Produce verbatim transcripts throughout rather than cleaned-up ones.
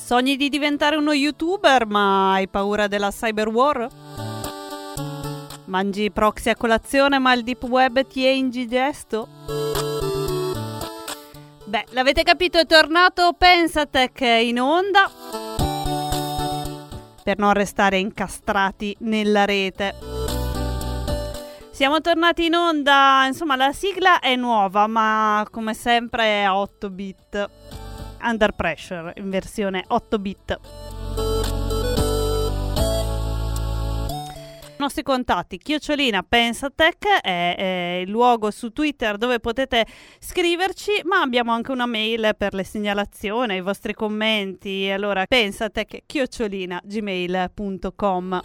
Sogni di diventare uno youtuber, ma hai paura della cyberwar? Mangi proxy a colazione, ma il deep web ti è indigesto? Beh, l'avete capito, è tornato Pensatech in onda per non restare incastrati nella rete. Siamo tornati in onda, insomma la sigla è nuova, ma come sempre è a otto bit. Under Pressure in versione otto bit. I nostri contatti: chiocciolina Pensatech è, è il luogo su Twitter dove potete scriverci, ma abbiamo anche una mail per le segnalazioni, i vostri commenti. Allora pensatech chiocciolina gmail punto com.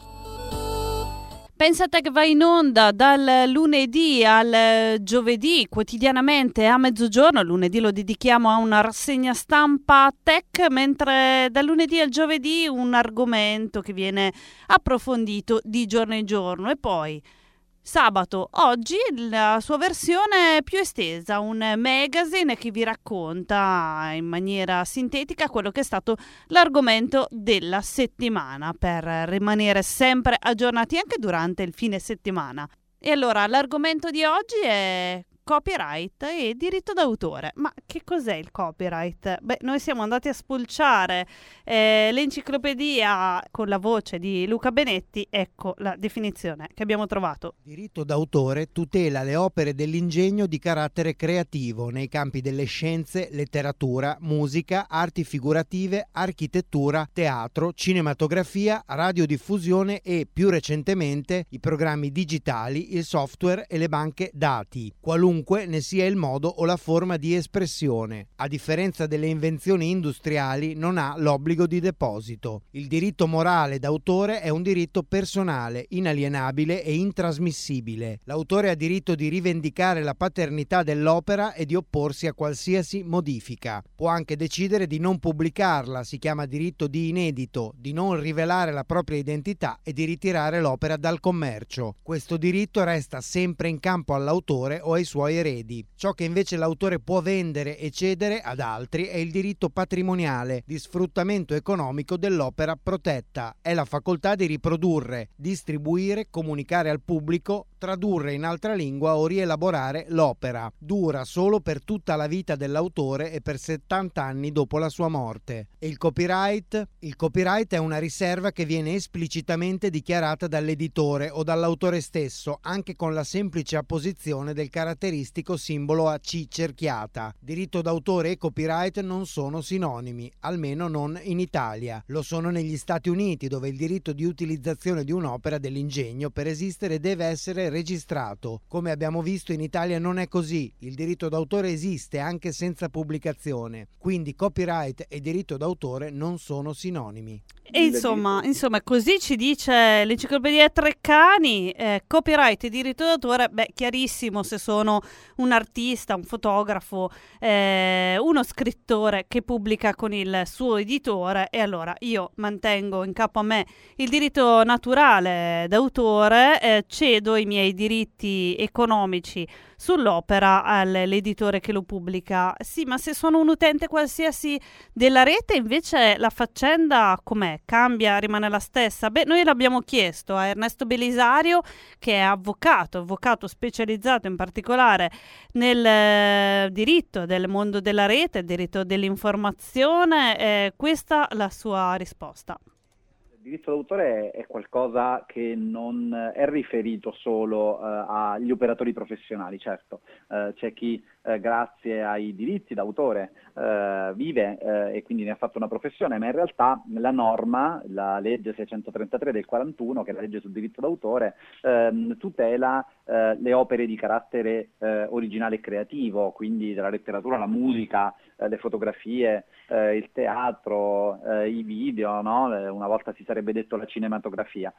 Pensatech va in onda dal lunedì al giovedì, quotidianamente a mezzogiorno. Lunedì lo dedichiamo a una rassegna stampa tech, mentre dal lunedì al giovedì un argomento che viene approfondito di giorno in giorno. E poi sabato, oggi, la sua versione più estesa, un magazine che vi racconta in maniera sintetica quello che è stato l'argomento della settimana, per rimanere sempre aggiornati anche durante il fine settimana. E allora, l'argomento di oggi è copyright e diritto d'autore. Ma che cos'è il copyright? Beh, noi siamo andati a spulciare eh, l'enciclopedia con la voce di Luca Benetti. Ecco la definizione che abbiamo trovato. Diritto d'autore tutela le opere dell'ingegno di carattere creativo nei campi delle scienze, letteratura, musica, arti figurative, architettura, teatro, cinematografia, radiodiffusione e, più recentemente, i programmi digitali, il software e le banche dati, qualunque ne sia il modo o la forma di espressione. A differenza delle invenzioni industriali, non ha l'obbligo di deposito. Il diritto morale d'autore è un diritto personale, inalienabile e intrasmissibile. L'autore ha diritto di rivendicare la paternità dell'opera e di opporsi a qualsiasi modifica. Può anche decidere di non pubblicarla, si chiama diritto di inedito, di non rivelare la propria identità e di ritirare l'opera dal commercio. Questo diritto resta sempre in campo all'autore o ai suoi eredi. Ciò che invece l'autore può vendere e cedere ad altri è il diritto patrimoniale di sfruttamento economico dell'opera protetta. È la facoltà di riprodurre, distribuire, comunicare al pubblico, tradurre in altra lingua o rielaborare l'opera. Dura solo per tutta la vita dell'autore e per settanta anni dopo la sua morte. E il copyright? Il copyright è una riserva che viene esplicitamente dichiarata dall'editore o dall'autore stesso, anche con la semplice apposizione del caratteristico simbolo a C cerchiata. Diritto d'autore e copyright non sono sinonimi, almeno non in Italia. Lo sono negli Stati Uniti, dove il diritto di utilizzazione di un'opera dell'ingegno per esistere deve essere registrato. Come abbiamo visto, in Italia non è così. Il diritto d'autore esiste anche senza pubblicazione. Quindi copyright e diritto d'autore non sono sinonimi. E insomma, insomma, così ci dice l'enciclopedia Treccani. eh, copyright e diritto d'autore, beh, chiarissimo se sono un artista, un fotografo, eh, uno scrittore che pubblica con il suo editore, e allora io mantengo in capo a me il diritto naturale d'autore, eh, cedo i miei diritti economici sull'opera all'editore che lo pubblica. Sì, ma se sono un utente qualsiasi della rete, invece la faccenda com'è? Cambia? Rimane la stessa? Beh, noi l'abbiamo chiesto a Ernesto Belisario, che è avvocato, avvocato specializzato in particolare nel eh, diritto del mondo della rete, il diritto dell'informazione. Eh, questa la sua risposta. Il diritto d'autore è qualcosa che non è riferito solo uh, agli operatori professionali, certo. Uh, c'è chi uh, grazie ai diritti d'autore uh, vive uh, e quindi ne ha fatto una professione, ma in realtà la norma, la legge seicentotrentatré del quarantuno, che è la legge sul diritto d'autore, uh, tutela uh, le opere di carattere uh, originale e creativo, quindi dalla letteratura alla musica, uh, le fotografie, uh, il teatro, uh, i video, no? Una volta si sarebbe detto la cinematografia,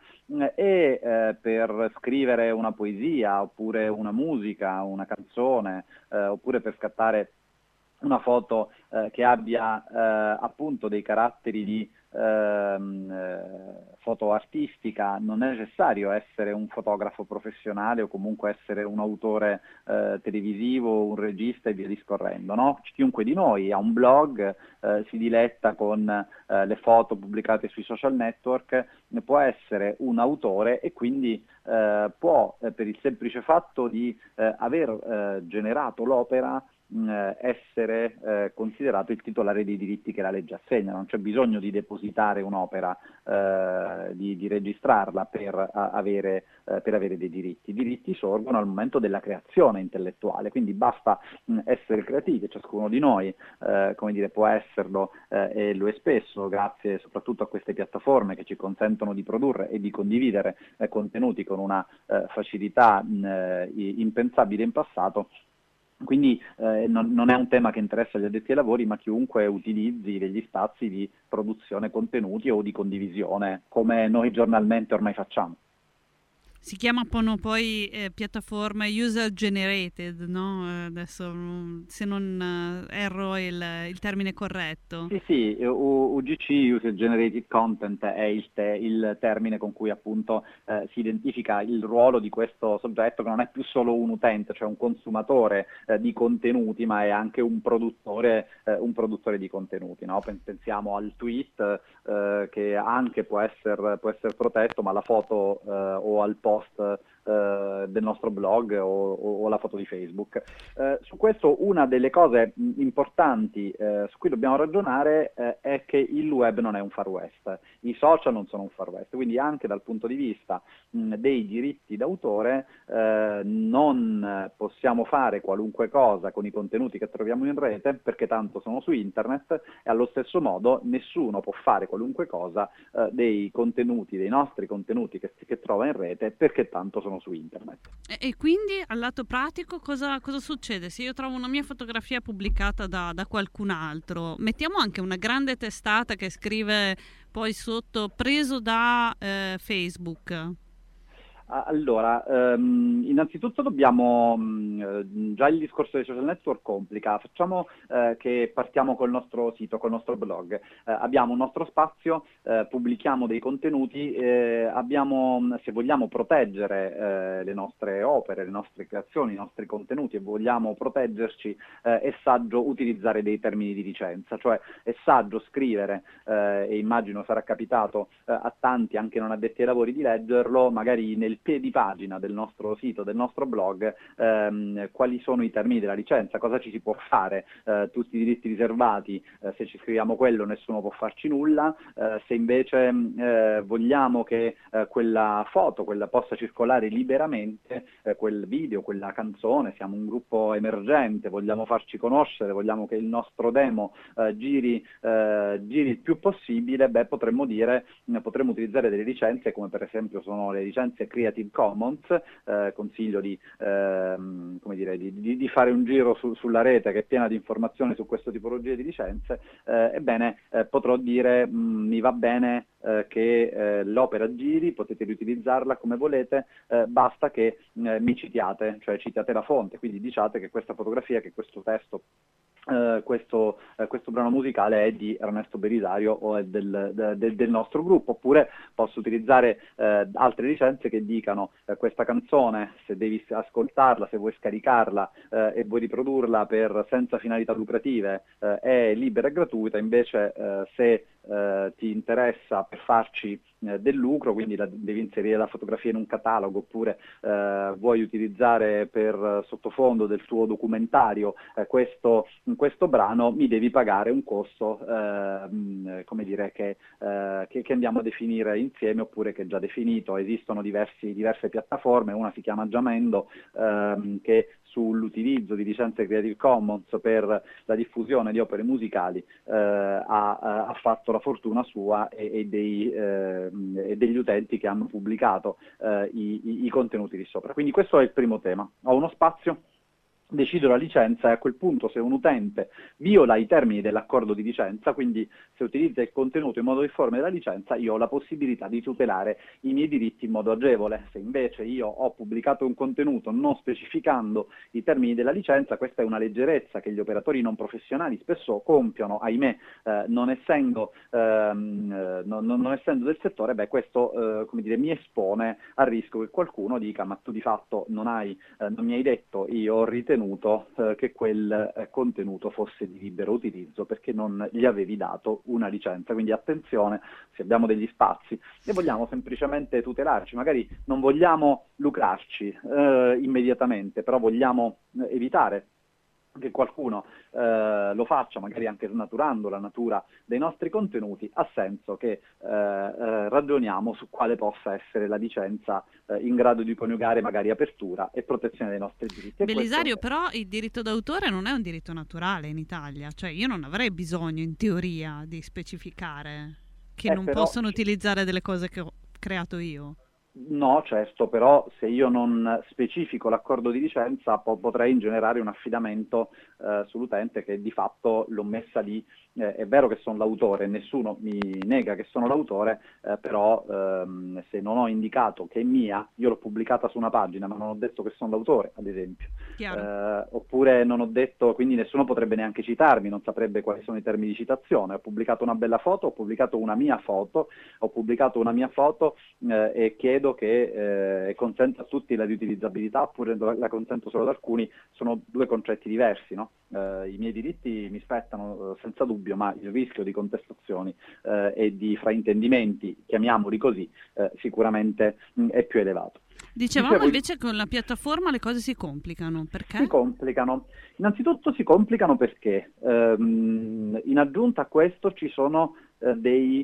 e eh, per scrivere una poesia oppure una musica, una canzone, eh, oppure per scattare una foto eh, che abbia eh, appunto dei caratteri di ehm, eh, foto artistica non è necessario essere un fotografo professionale o comunque essere un autore eh, televisivo, un regista e via discorrendo, no? Chiunque di noi ha un blog, eh, si diletta con eh, le foto pubblicate sui social network, può essere un autore e quindi eh, può, eh, per il semplice fatto di eh, aver eh, generato l'opera, mh, essere eh, considerato il titolare dei diritti che la legge assegna. Non c'è bisogno di depositare un'opera, eh, di, di registrarla per, a, avere, eh, per avere dei diritti. I diritti sorgono al momento della creazione intellettuale, quindi basta mh, essere creativi, ciascuno di noi eh, come dire, può esserlo eh, e lo è spesso, grazie soprattutto a queste piattaforme che ci consentono di produrre e di condividere eh, contenuti con una eh, facilità mh, eh, impensabile in passato. Quindi eh, non, non è un tema che interessa gli addetti ai lavori, ma chiunque utilizzi degli spazi di produzione contenuti o di condivisione, come noi giornalmente ormai facciamo. Si chiamano poi eh, piattaforme user generated, no? Eh, adesso mm, se non eh, erro il, il termine corretto. Sì, sì, U- UGC, User Generated Content, è il, te- il termine con cui appunto eh, si identifica il ruolo di questo soggetto, che non è più solo un utente, cioè un consumatore eh, di contenuti, ma è anche un produttore, eh, un produttore di contenuti, no? Pensiamo al tweet eh, che anche può essere, può essere protetto, ma la foto eh, o al post eh, del nostro blog o, o, o la foto di Facebook. Eh, su questo una delle cose mh, importanti eh, su cui dobbiamo ragionare eh, è che il web non è un far west, i social non sono un far west, quindi anche dal punto di vista mh, dei diritti d'autore eh, non possiamo fare qualunque cosa con i contenuti che troviamo in rete perché tanto sono su internet, e allo stesso modo nessuno può fare qualunque cosa eh, dei contenuti, dei nostri contenuti che, che trova in rete perché tanto sono su internet. E, e quindi al lato pratico cosa, cosa succede? Se io trovo una mia fotografia pubblicata da, da qualcun altro, mettiamo anche una grande testata che scrive poi sotto preso da eh, Facebook. Allora, ehm, innanzitutto dobbiamo, mh, già il discorso dei social network complica, facciamo eh, che partiamo col nostro sito, col nostro blog, eh, abbiamo un nostro spazio, eh, pubblichiamo dei contenuti, eh, abbiamo, se vogliamo proteggere eh, le nostre opere, le nostre creazioni, i nostri contenuti e vogliamo proteggerci, eh, è saggio utilizzare dei termini di licenza, cioè è saggio scrivere, eh, e immagino sarà capitato eh, a tanti, anche non addetti ai lavori, di leggerlo, magari nel piedi pagina del nostro sito, del nostro blog, ehm, quali sono i termini della licenza, cosa ci si può fare, eh, tutti i diritti riservati, eh, se ci scriviamo quello nessuno può farci nulla, eh, se invece eh, vogliamo che eh, quella foto, quella possa circolare liberamente, eh, quel video, quella canzone, siamo un gruppo emergente, vogliamo farci conoscere, vogliamo che il nostro demo eh, giri, eh, giri il più possibile, beh potremmo dire, potremmo utilizzare delle licenze come per esempio sono le licenze Creative Commons, eh, consiglio di, ehm, come dire, di, di, di fare un giro su, sulla rete che è piena di informazioni su questa tipologia di licenze, eh, ebbene eh, potrò dire mh, mi va bene eh, che eh, l'opera giri, potete riutilizzarla come volete, eh, basta che eh, mi citiate, cioè citiate la fonte, quindi diciate che questa fotografia, che questo testo, Uh, questo, uh, questo brano musicale è di Ernesto Belisario o è del, de, del nostro gruppo, oppure posso utilizzare uh, altre licenze che dicano uh, questa canzone, se devi ascoltarla, se vuoi scaricarla uh, e vuoi riprodurla per, senza finalità lucrative, uh, è libera e gratuita, invece uh, se Uh, ti interessa per farci uh, del lucro, quindi la, devi inserire la fotografia in un catalogo, oppure uh, vuoi utilizzare per uh, sottofondo del tuo documentario uh, questo, questo brano, mi devi pagare un costo uh, come dire, che, uh, che, che andiamo a definire insieme, oppure che è già definito. Esistono diversi, diverse piattaforme, una si chiama Jamendo, uh, che sull'utilizzo di licenze Creative Commons per la diffusione di opere musicali eh, ha, ha fatto la fortuna sua e, e, dei, eh, e degli utenti che hanno pubblicato eh, i, i, i contenuti di sopra. Quindi questo è il primo tema. Ho uno spazio decido la licenza e a quel punto se un utente viola i termini dell'accordo di licenza, quindi se utilizza il contenuto in modo difforme della licenza, io ho la possibilità di tutelare i miei diritti in modo agevole. Se invece io ho pubblicato un contenuto non specificando i termini della licenza, questa è una leggerezza che gli operatori non professionali spesso compiono, ahimè, eh, non, essendo, ehm, non, non essendo del settore, beh, questo eh, come dire, mi espone al rischio che qualcuno dica ma tu di fatto non, hai, eh, non mi hai detto, io ho ritenuto Eh, che quel eh, contenuto fosse di libero utilizzo perché non gli avevi dato una licenza. Quindi attenzione, se abbiamo degli spazi e vogliamo semplicemente tutelarci, magari non vogliamo lucrarci eh, immediatamente, però vogliamo eh, evitare che qualcuno eh, lo faccia, magari anche snaturando la natura dei nostri contenuti, ha senso che eh, eh, ragioniamo su quale possa essere la licenza eh, in grado di coniugare magari apertura e protezione dei nostri diritti. E Belisario, questo... però il diritto d'autore non è un diritto naturale in Italia, cioè io non avrei bisogno in teoria di specificare che Eh, non però possono utilizzare delle cose che ho creato io. No, certo, però se io non specifico l'accordo di licenza po- potrei ingenerare un affidamento eh, sull'utente che di fatto l'ho messa lì. Eh, è vero che sono l'autore, nessuno mi nega che sono l'autore, eh, però ehm, se non ho indicato che è mia, io l'ho pubblicata su una pagina ma non ho detto che sono l'autore, ad esempio. Chiaro. Eh, oppure non ho detto, quindi nessuno potrebbe neanche citarmi, non saprebbe quali sono i termini di citazione. Ho pubblicato una bella foto, ho pubblicato una mia foto, ho pubblicato una mia foto eh, e chiedo che eh, consenta a tutti la riutilizzabilità, oppure la, la consento solo ad alcuni, sono due concetti diversi, no? Eh, I miei diritti mi spettano eh, senza dubbio, ma il rischio di contestazioni eh, e di fraintendimenti, chiamiamoli così, eh, sicuramente mh, è più elevato. Dicevamo Dicevo, invece che con la piattaforma le cose si complicano, si perché? complicano. Innanzitutto si complicano perché ehm, in aggiunta a questo ci sono eh, dei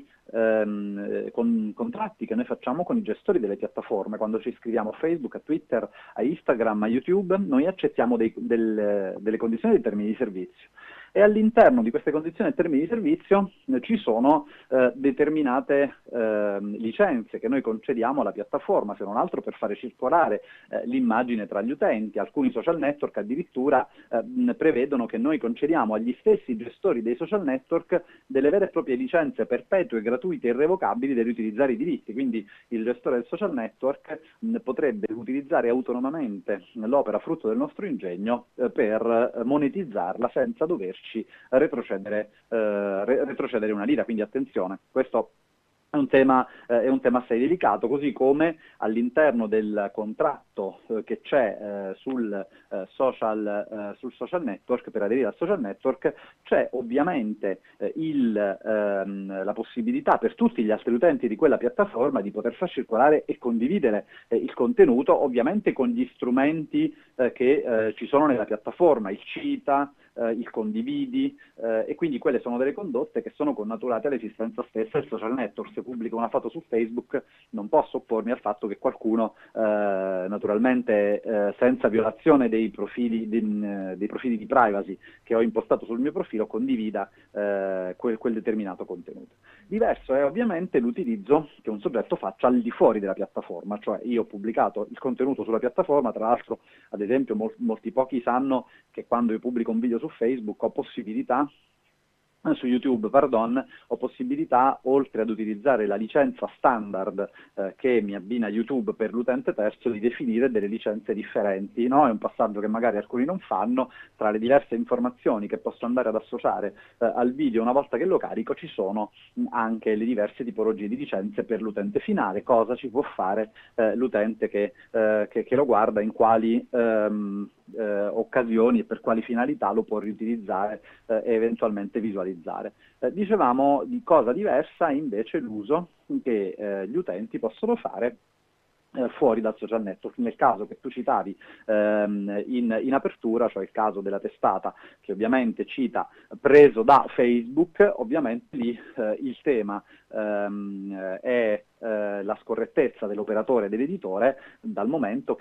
ehm, con, contratti che noi facciamo con i gestori delle piattaforme. Quando ci iscriviamo a Facebook, a Twitter, a Instagram, a YouTube, noi accettiamo dei, del, delle condizioni e dei termini di servizio. E all'interno di queste condizioni e termini di servizio eh, ci sono eh, determinate eh, licenze che noi concediamo alla piattaforma, se non altro per fare circolare eh, l'immagine tra gli utenti. Alcuni social network addirittura eh, prevedono che noi concediamo agli stessi gestori dei social network delle vere e proprie licenze perpetue, gratuite e irrevocabili da riutilizzare i diritti. Quindi il gestore del social network mh, potrebbe utilizzare autonomamente l'opera frutto del nostro ingegno eh, per eh, monetizzarla senza doverci retrocedere, eh, re- retrocedere una lira. Quindi attenzione, questo è un tema, eh, è un tema assai delicato, così come all'interno del contratto eh, che c'è eh, sul, eh, social, eh, sul social network, per aderire al social network, c'è ovviamente eh, il, ehm, la possibilità per tutti gli altri utenti di quella piattaforma di poter far circolare e condividere eh, il contenuto, ovviamente con gli strumenti eh, che eh, ci sono nella piattaforma, il cita, eh, il condividi, eh, e quindi quelle sono delle condotte che sono connaturate all'esistenza stessa del social network. Se pubblico una foto su Facebook non posso oppormi al fatto che qualcuno eh, naturalmente eh, senza violazione dei profili di, dei profili di privacy che ho impostato sul mio profilo condivida eh, quel, quel determinato contenuto. Diverso è ovviamente l'utilizzo che un soggetto faccia al di fuori della piattaforma, cioè io ho pubblicato il contenuto sulla piattaforma, tra l'altro ad esempio mol, molti pochi sanno che quando io pubblico un video su Facebook ho possibilità su YouTube, pardon, ho possibilità, oltre ad utilizzare la licenza standard eh, che mi abbina YouTube per l'utente terzo, di definire delle licenze differenti, no? È un passaggio che magari alcuni non fanno. Tra le diverse informazioni che posso andare ad associare eh, al video una volta che lo carico ci sono mh, anche le diverse tipologie di licenze per l'utente finale, cosa ci può fare eh, l'utente che, eh, che, che lo guarda, in quali ehm, eh, occasioni e per quali finalità lo può riutilizzare eh, e eventualmente visualizzare. Eh, dicevamo di cosa diversa invece l'uso che eh, gli utenti possono fare eh, fuori dal social network. Nel caso che tu citavi ehm, in, in apertura, cioè il caso della testata che ovviamente cita preso da Facebook, ovviamente lì eh, il tema ehm, è eh, la scorrettezza dell'operatore e dell'editore, dal momento che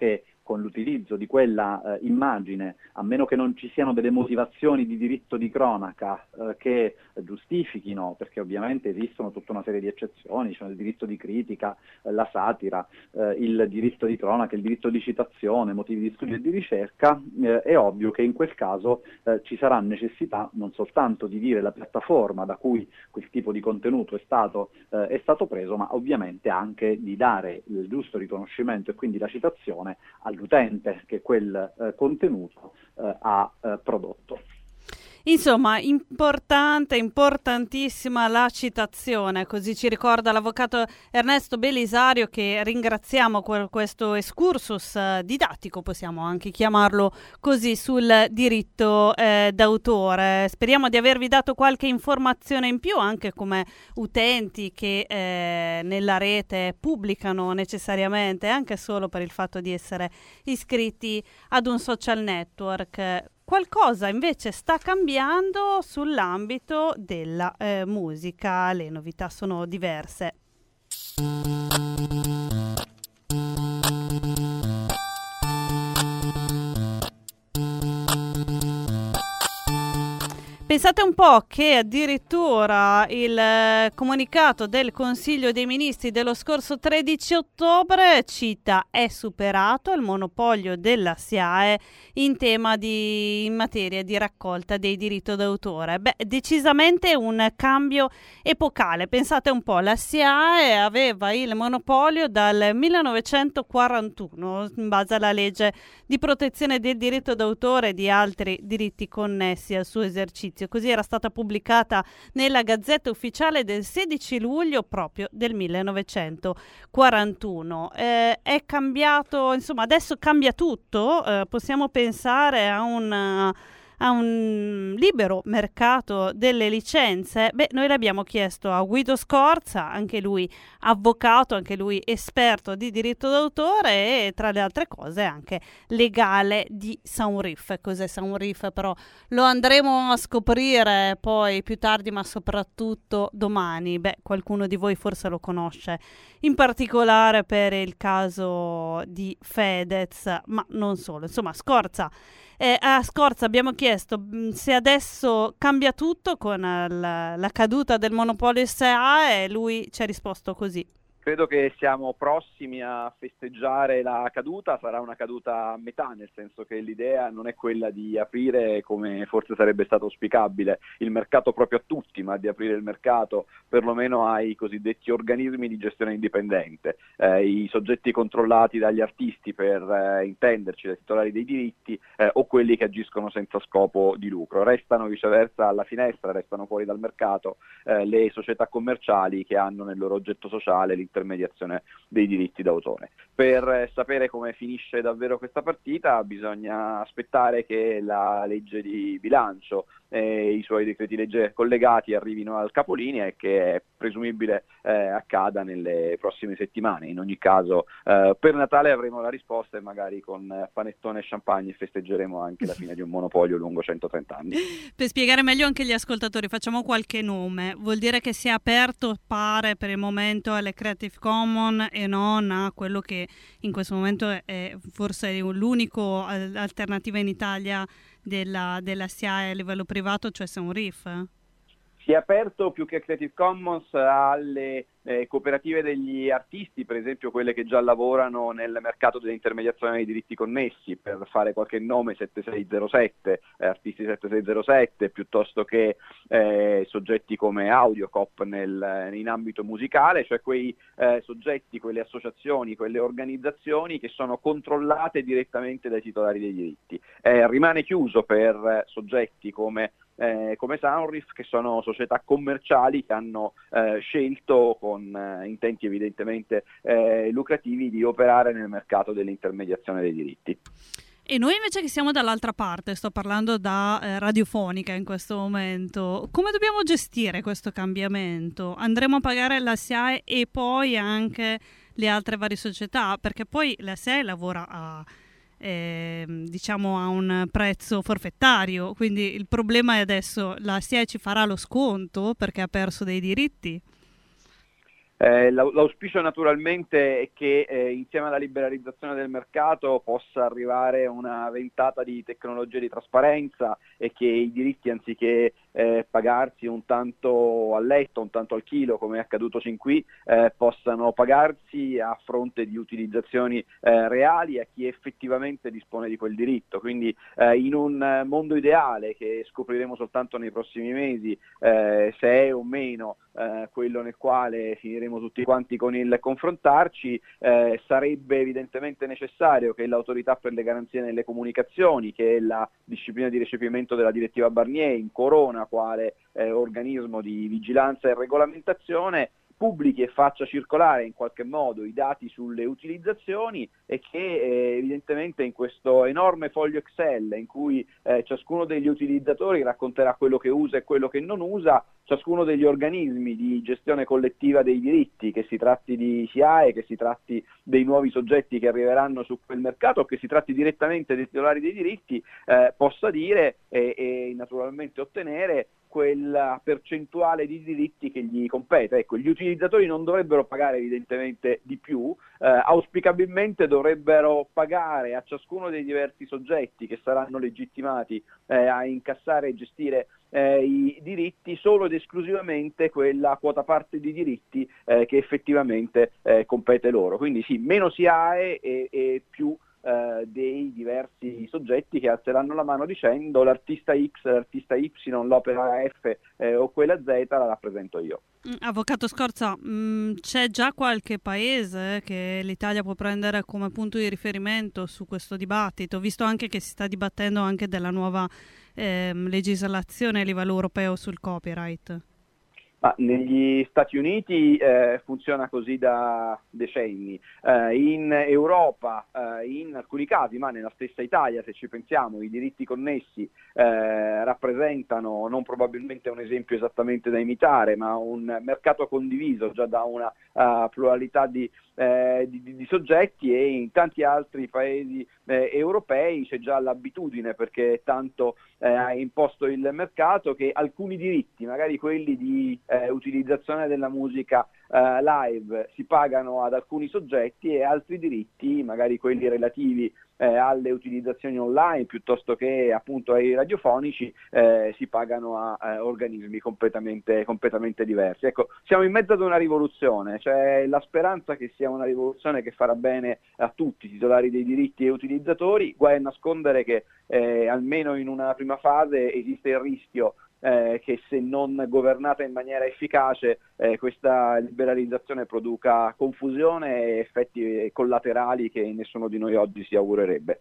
con l'utilizzo di quella eh, immagine, a meno che non ci siano delle motivazioni di diritto di cronaca eh, che giustifichino, perché ovviamente esistono tutta una serie di eccezioni, c'è il diritto di critica, eh, la satira, eh, il diritto di cronaca, il diritto di citazione, motivi di studio e di ricerca, eh, è ovvio che in quel caso eh, ci sarà necessità non soltanto di dire la piattaforma da cui quel tipo di contenuto è stato, eh, è stato preso, ma ovviamente anche di dare il giusto riconoscimento e quindi la citazione all'utente che quel eh, contenuto eh, ha eh, prodotto. Insomma, importante, importantissima la citazione, così ci ricorda l'avvocato Ernesto Belisario, che ringraziamo per questo excursus eh, didattico, possiamo anche chiamarlo così, sul diritto eh, d'autore. Speriamo di avervi dato qualche informazione in più, anche come utenti che eh, nella rete pubblicano necessariamente, anche solo per il fatto di essere iscritti ad un social network. Qualcosa invece sta cambiando sull'ambito della eh, musica, le novità sono diverse. Pensate un po' che addirittura il eh, comunicato del Consiglio dei Ministri dello scorso tredici ottobre cita: è superato il monopolio della SIAE in tema di in materia di raccolta dei diritti d'autore. Beh, decisamente un cambio epocale. Pensate un po', la SIAE aveva il monopolio dal millenovecentoquarantuno in base alla legge di protezione del diritto d'autore e di altri diritti connessi al suo esercizio. Così era stata pubblicata nella Gazzetta Ufficiale del sedici luglio proprio del millenovecentoquarantuno. Eh, è cambiato, insomma, adesso cambia tutto, eh, possiamo pensare a un a un libero mercato delle licenze. Beh, noi l'abbiamo chiesto a Guido Scorza, anche lui avvocato, anche lui esperto di diritto d'autore e tra le altre cose anche legale di Soundreef. Cos'è Soundreef? Però lo andremo a scoprire poi più tardi, ma soprattutto domani. Beh, qualcuno di voi forse lo conosce, in particolare per il caso di Fedez, ma non solo. Insomma, Scorza Eh, a Scorza abbiamo chiesto mh, se adesso cambia tutto con uh, la, la caduta del monopolio S A e lui ci ha risposto così. Credo che siamo prossimi a festeggiare la caduta, sarà una caduta a metà, nel senso che l'idea non è quella di aprire, come forse sarebbe stato auspicabile, il mercato proprio a tutti, ma di aprire il mercato perlomeno ai cosiddetti organismi di gestione indipendente, eh, i soggetti controllati dagli artisti, per eh, intenderci, dai titolari dei diritti, eh, o quelli che agiscono senza scopo di lucro. Restano viceversa alla finestra, restano fuori dal mercato eh, le società commerciali che hanno nel loro oggetto sociale l'intermediazione dei diritti d'autore. Per eh, sapere come finisce davvero questa partita bisogna aspettare che la legge di bilancio e i suoi decreti legge collegati arrivino al capolinea e che è presumibile eh, accada nelle prossime settimane. In ogni caso eh, per Natale avremo la risposta e magari con panettone e champagne festeggeremo anche la fine di un monopolio lungo centotrenta anni. Per spiegare meglio anche agli ascoltatori, facciamo qualche nome. Vuol dire che si è aperto, pare per il momento, alle Creative Commons e non a quello che in questo momento è forse l'unico alternativa in Italia della, della SIAE a livello privato, cioè Soundreef? Si è aperto più che Creative Commons alle eh, cooperative degli artisti, per esempio quelle che già lavorano nel mercato dell'intermediazione dei diritti connessi, per fare qualche nome settantasei zero sette, eh, artisti settantasei zero sette, piuttosto che eh, soggetti come Audiocop nel, in ambito musicale, cioè quei eh, soggetti, quelle associazioni, quelle organizzazioni che sono controllate direttamente dai titolari dei diritti. Eh, rimane chiuso per eh, soggetti come Eh, come Soundreef, che sono società commerciali che hanno eh, scelto con eh, intenti evidentemente eh, lucrativi di operare nel mercato dell'intermediazione dei diritti. E noi invece che siamo dall'altra parte, sto parlando da eh, radiofonica in questo momento, come dobbiamo gestire questo cambiamento? Andremo a pagare la SIAE e poi anche le altre varie società? Perché poi la SIAE lavora a Eh, diciamo a un prezzo forfettario, quindi il problema è adesso la SIAE ci farà lo sconto perché ha perso dei diritti? Eh, l'auspicio naturalmente è che eh, insieme alla liberalizzazione del mercato possa arrivare una ventata di tecnologie di trasparenza e che i diritti, anziché eh, pagarsi un tanto al letto, un tanto al chilo, come è accaduto sin qui, eh, possano pagarsi a fronte di utilizzazioni eh, reali a chi effettivamente dispone di quel diritto. Quindi eh, in un mondo ideale, che scopriremo soltanto nei prossimi mesi eh, se è o meno eh, quello nel quale finiremo tutti quanti con il confrontarci, eh, sarebbe evidentemente necessario che l'autorità per le garanzie nelle comunicazioni, che è la disciplina di recepimento della direttiva Barnier, incorona quale eh, organismo di vigilanza e regolamentazione, pubblichi e faccia circolare in qualche modo i dati sulle utilizzazioni e che eh, evidentemente in questo enorme foglio Excel in cui eh, ciascuno degli utilizzatori racconterà quello che usa e quello che non usa, ciascuno degli organismi di gestione collettiva dei diritti, che si tratti di S I A E, che si tratti dei nuovi soggetti che arriveranno su quel mercato o che si tratti direttamente dei titolari dei diritti, eh, possa dire e, e naturalmente ottenere quella percentuale di diritti che gli compete. Ecco, gli utilizzatori non dovrebbero pagare evidentemente di più, eh, auspicabilmente dovrebbero pagare a ciascuno dei diversi soggetti che saranno legittimati eh, a incassare e gestire eh, i diritti solo ed esclusivamente quella quota parte di diritti eh, che effettivamente eh, compete loro. Quindi sì, meno S I A E e, e più Uh, dei diversi soggetti che alzeranno la mano dicendo l'artista X, l'artista Y, l'opera F eh, o quella Z la rappresento io. Avvocato Scorza, mh, c'è già qualche paese che l'Italia può prendere come punto di riferimento su questo dibattito, visto anche che si sta dibattendo anche della nuova eh, legislazione a livello europeo sul copyright? Ah, negli Stati Uniti eh, funziona così da decenni, eh, in Europa, eh, in alcuni casi, ma nella stessa Italia, se ci pensiamo, i diritti connessi eh, rappresentano non probabilmente un esempio esattamente da imitare, ma un mercato condiviso già da una uh, pluralità di, eh, di, di soggetti, e in tanti altri paesi eh, europei c'è già l'abitudine, perché tanto eh, ha imposto il mercato, che alcuni diritti, magari quelli di Eh, utilizzazione della musica eh, live, si pagano ad alcuni soggetti, e altri diritti, magari quelli relativi eh, alle utilizzazioni online piuttosto che appunto ai radiofonici, eh, si pagano a eh, organismi completamente, completamente diversi. Ecco, siamo in mezzo ad una rivoluzione, c'è la speranza che sia una rivoluzione che farà bene a tutti, titolari dei diritti e utilizzatori. Guai a nascondere che eh, almeno in una prima fase esiste il rischio Eh, che, se non governata in maniera efficace, eh, questa liberalizzazione produca confusione e effetti collaterali che nessuno di noi oggi si augurerebbe.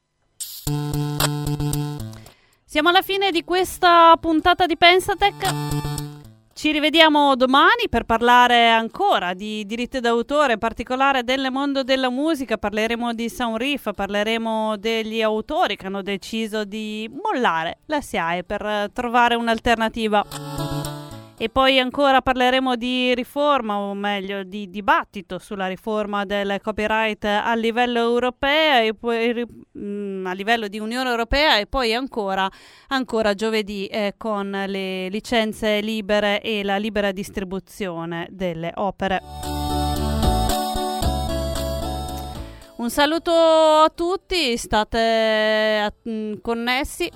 Siamo alla fine di questa puntata di Pensatech. Ci rivediamo domani per parlare ancora di diritti d'autore, in particolare del mondo della musica. Parleremo di Soundreef, parleremo degli autori che hanno deciso di mollare la S I A E per trovare un'alternativa. E poi ancora parleremo di riforma, o meglio di dibattito sulla riforma del copyright a livello europeo e poi mh, a livello di Unione Europea, e poi ancora, ancora giovedì eh, con le licenze libere e la libera distribuzione delle opere. Un saluto a tutti, state mh, connessi.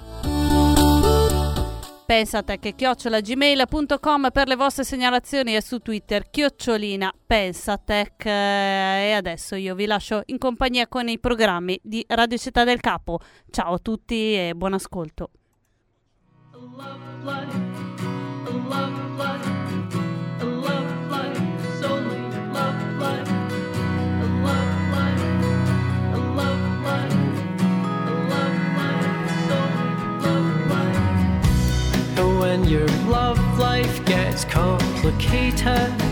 Pensatech chiocciola gmail punto com per le vostre segnalazioni, e su Twitter chiocciolina Pensatech. E adesso io vi lascio in compagnia con i programmi di Radio Città del Capo. Ciao a tutti e buon ascolto. When your love life gets complicated,